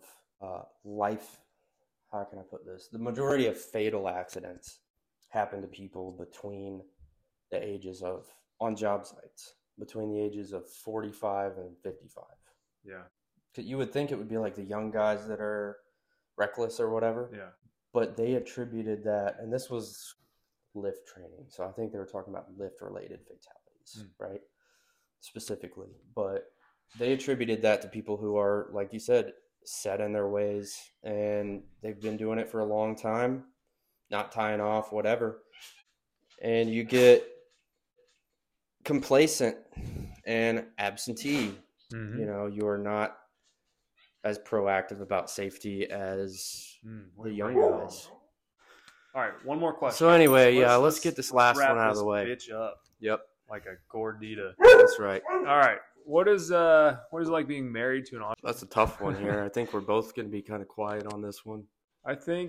how can I put this? The majority of fatal accidents happen to people between the ages of, on job sites, between the ages of 45 and 55. Yeah. You would think it would be like the young guys that are reckless or whatever. Yeah. But they attributed that, and this was lift training. So I think they were talking about lift related fatalities, right? Specifically. But they attributed that to people who are, like you said, set in their ways, and they've been doing it for a long time, not tying off, whatever. And you get complacent and absentee. Mm-hmm. You know, you're not as proactive about safety as the young guys. All right, one more question. So anyway, let's get this last one out of the way. Bitch up. Yep. Like a gordita. That's right. All right. What is it like being married to an entrepreneur? That's a tough one here. I think we're both going to be kind of quiet on this one. I think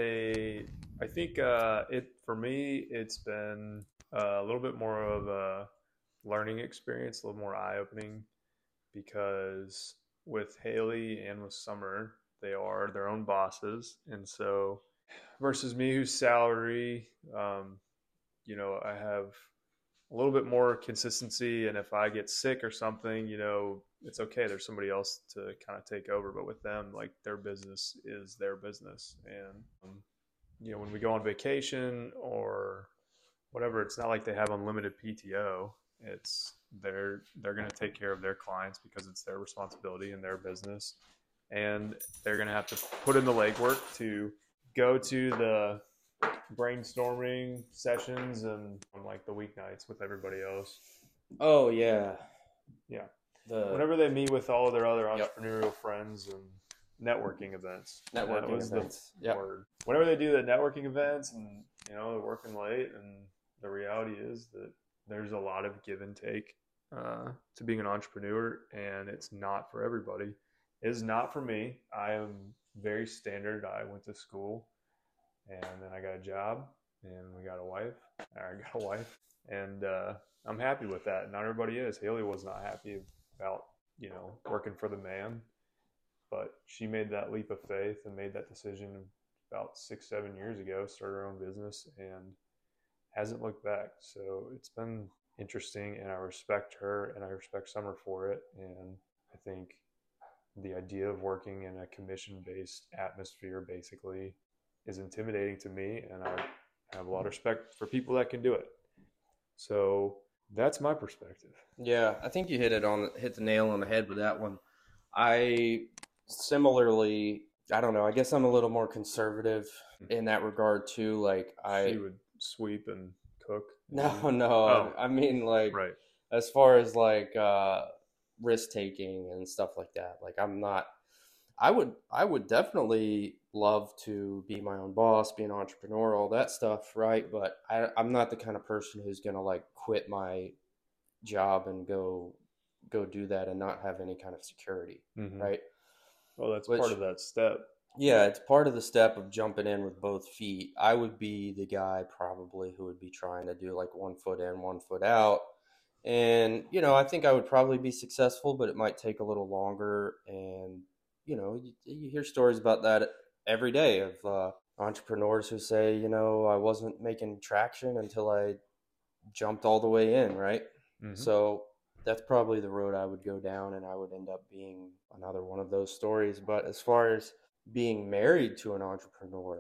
for me, it's been a little bit more of a learning experience, a little more eye-opening, because with Haley and with Summer, they are their own bosses. And so versus me, who's salary, you know, I have a little bit more consistency. And if I get sick or something, you know, it's okay. There's somebody else to kind of take over. But with them, like, their business is their business. And, you know, when we go on vacation or whatever, it's not like they have unlimited PTO. It's they're going to take care of their clients because it's their responsibility and their business. And they're going to have to put in the legwork to go to the brainstorming sessions and on like the weeknights with everybody else. Oh yeah. Yeah. Whenever they meet with all of their other entrepreneurial friends and networking events. Networking events. Whenever they do the networking events and, you know, they're working late, and the reality is that there's a lot of give and take to being an entrepreneur, and it's not for everybody. It is not for me. I am very standard. I went to school, and then I got a job, and I got a wife, and I'm happy with that. Not everybody is. Haley was not happy about, you know, working for the man, but she made that leap of faith and made that decision about 6-7 years ago, started her own business, and hasn't looked back. So it's been interesting, and I respect her and I respect Summer for it. And I think the idea of working in a commission-based atmosphere basically is intimidating to me, and I have a lot of respect for people that can do it. So that's my perspective. Yeah, I think you hit the nail on the head with that one. I similarly, I don't know, I guess I'm a little more conservative in that regard too. Like She would sweep and cook. No. Oh. I mean, like, right. As far as like risk taking and stuff like that. Like, I would definitely love to be my own boss, be an entrepreneur, all that stuff, right? But I'm not the kind of person who's gonna like quit my job and go do that and not have any kind of security, right? Well, that's part of that step. Yeah, it's part of the step of jumping in with both feet. I would be the guy probably who would be trying to do like 1 foot in, 1 foot out. And, you know, I think I would probably be successful, but it might take a little longer. And, you know, you hear stories about that every day of entrepreneurs who say, you know, I wasn't making traction until I jumped all the way in, right? So that's probably the road I would go down, and I would end up being another one of those stories. But as far as being married to an entrepreneur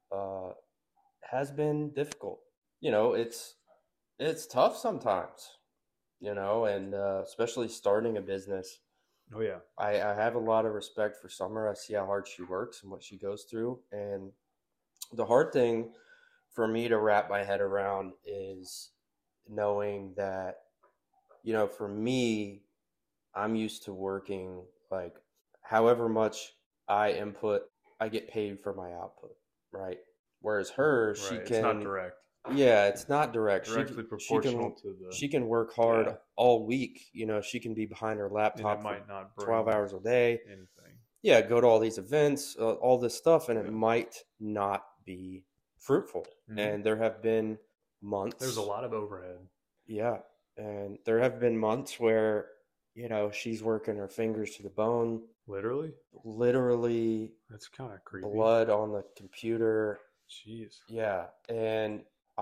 has been difficult. You know, it's tough sometimes, you know, and especially starting a business. Oh, yeah. I have a lot of respect for Summer. I see how hard she works and what she goes through. And the hard thing for me to wrap my head around is knowing that, you know, for me, I'm used to working like however much I input, I get paid for my output, right? Whereas her, she Right. can. It's not direct. Yeah, it's not direct. Directly proportional to the. She can work hard all week. You know, she can be behind her laptop for might not 12 hours a day. Anything. Yeah, go to all these events, all this stuff, and it might not be fruitful. Mm-hmm. And there have been months. There's a lot of overhead. Yeah, and there have been months where, you know, she's working her fingers to the bone. Literally? Literally. That's kind of creepy. Blood on the computer. Jeez. Yeah, and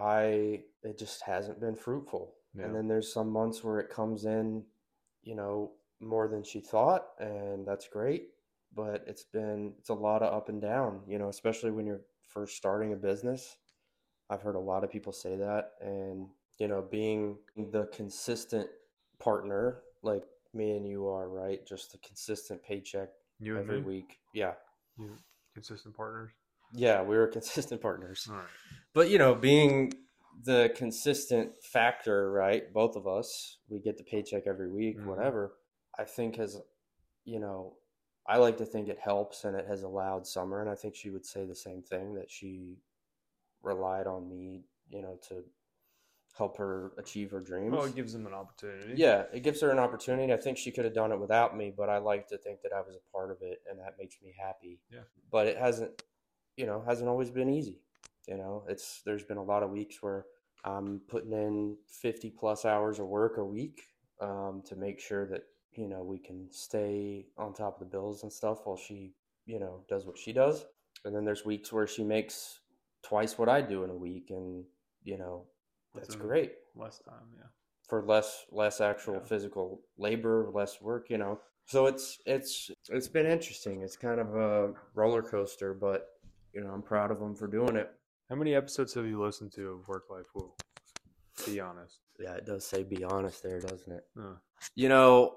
it just hasn't been fruitful. Yeah. And then there's some months where it comes in, you know, more than she thought, and that's great. But it's a lot of up and down, you know, especially when you're first starting a business. I've heard a lot of people say that, and, you know, being the consistent partner like me and you are, right? Just the consistent paycheck every week. Yeah. You consistent partners? Yeah, we were consistent partners. All right. But, you know, being the consistent factor, right? Both of us, we get the paycheck every week, whatever. I think has, you know, I like to think it helps, and it has allowed Summer, and I think she would say the same thing, that she relied on me, you know, to help her achieve her dreams. Well, it gives them an opportunity. Yeah, it gives her an opportunity. I think she could have done it without me, but I like to think that I was a part of it, and that makes me happy. Yeah. But it hasn't always been easy. You know, there's been a lot of weeks where I'm putting in 50 plus hours of work a week to make sure that, you know, we can stay on top of the bills and stuff while she, you know, does what she does. And then there's weeks where she makes twice what I do in a week, and, you know, that's great. Less time, yeah. For less actual physical labor, less work, you know. So it's been interesting. It's kind of a roller coaster, but, you know, I'm proud of them for doing it. How many episodes have you listened to of Work Life Woo? Be honest. Yeah, it does say be honest there, doesn't it? Huh. You know,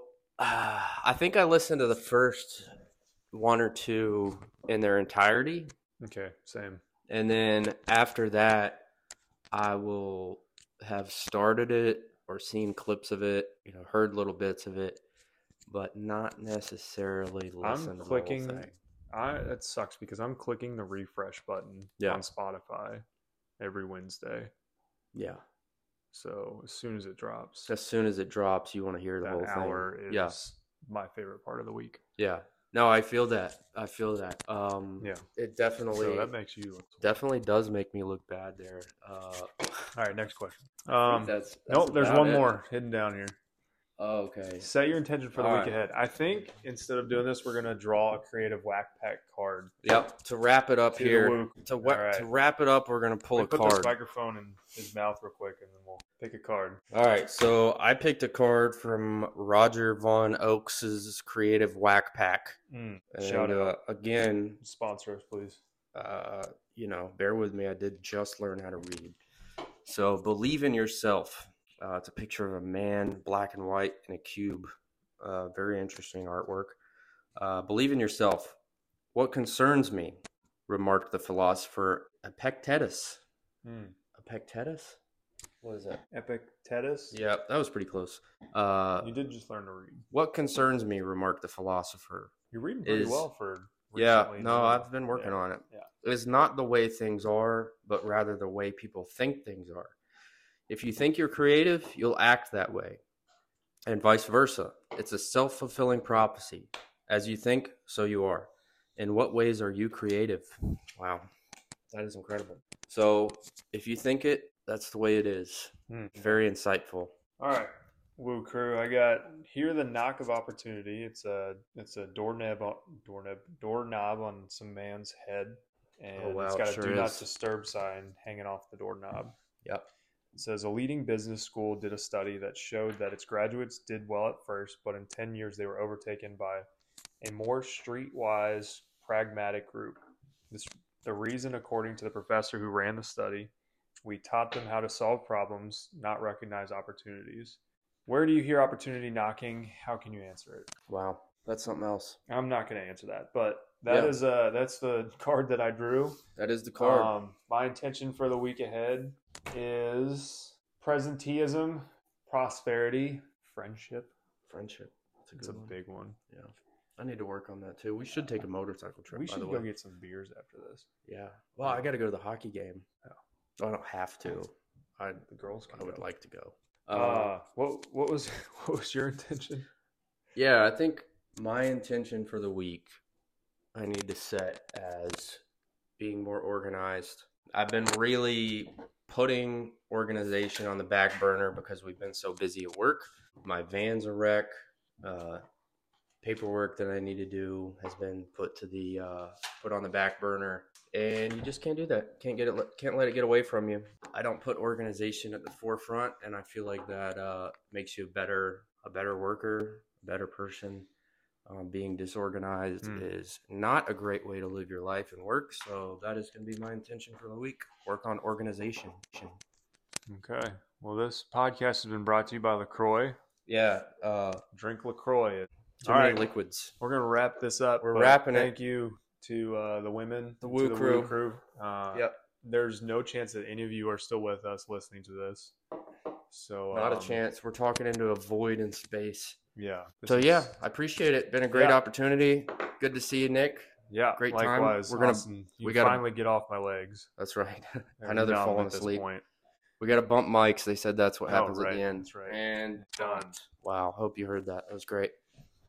I think I listened to the first one or two in their entirety. Okay, same. And then after that, I will have started it or seen clips of it, you know, heard little bits of it, but not necessarily listened to the whole thing. That sucks because I'm clicking the refresh button on Spotify every Wednesday. Yeah. So as soon as it drops, you want to hear the whole thing. That hour is my favorite part of the week. Yeah. No, I feel that. It definitely. So that makes you definitely does make me look bad there. All right, next question. That's nope, there's one more hidden down here. Oh, okay. Set your intention for the week ahead. I think instead of doing this, we're gonna draw a creative whack pack card. Yep. To wrap it up here. To wrap it up, we're gonna pull a card. Put this microphone in his mouth real quick, and then we'll pick a card. All right. So I picked a card from Roger Von Oaks's Creative Whack Pack. Shout out again. Sponsor us, please. You know, bear with me. I did just learn how to read. So believe in yourself. It's a picture of a man, black and white, in a cube. Very interesting artwork. Believe in yourself. What concerns me, remarked the philosopher Epictetus. Epictetus? What is that? Epictetus? Yeah, that was pretty close. You did just learn to read. What concerns me, remarked the philosopher. You're reading pretty well for recently. Yeah, no, I've been working on it. Yeah. It is not the way things are, but rather the way people think things are. If you think you're creative, you'll act that way. And vice versa. It's a self-fulfilling prophecy. As you think, so you are. In what ways are you creative? Wow. That is incredible. So if you think it, that's the way it is. Very insightful. All right. Woo crew, I got here the knock of opportunity. It's a doorknob on some man's head. And it's got a do not disturb sign hanging off the doorknob. Yep. It says a leading business school did a study that showed that its graduates did well at first, but in 10 years they were overtaken by a more streetwise, pragmatic group. The reason, according to the professor who ran the study, we taught them how to solve problems, not recognize opportunities. Where do you hear opportunity knocking? How can you answer it? Wow, that's something else. I'm not going to answer that, but that's the card that I drew. That is the card. My intention for the week ahead is presenteeism, prosperity, friendship. Friendship. It's a big one. Yeah. I need to work on that too. We should take a motorcycle trip. We by should the go way. get some beers after this. Yeah. Well, I got to go to the hockey game. Oh. I don't have to. The girls can I would go. like to go. What was your intention? Yeah, I think my intention for the week I need to set as being more organized. I've been really putting organization on the back burner because we've been so busy at work. My van's a wreck. Paperwork that I need to do has been put on the back burner, and you just can't do that. Can't let it get away from you. I don't put organization at the forefront, and I feel like that makes you a better worker, a better person. Being disorganized is not a great way to live your life and work. So that is going to be my intention for the week. Work on organization. Okay. Well, this podcast has been brought to you by LaCroix. Yeah. Drink LaCroix. Too many liquids. We're going to wrap this up. We're wrapping it. Thank you to the women. The Woo Crew. Yep. There's no chance that any of you are still with us listening to this. So not a chance. We're talking into a void in space. Yeah. So I appreciate it. Been a great opportunity. Good to see you, Nick. Yeah. Great likewise. time. We're we gotta finally get off my legs. That's right. I know they're falling asleep. Point. We got to bump mics. They said that's what happens at the end. That's right. And done. Wow. Hope you heard that. That was great.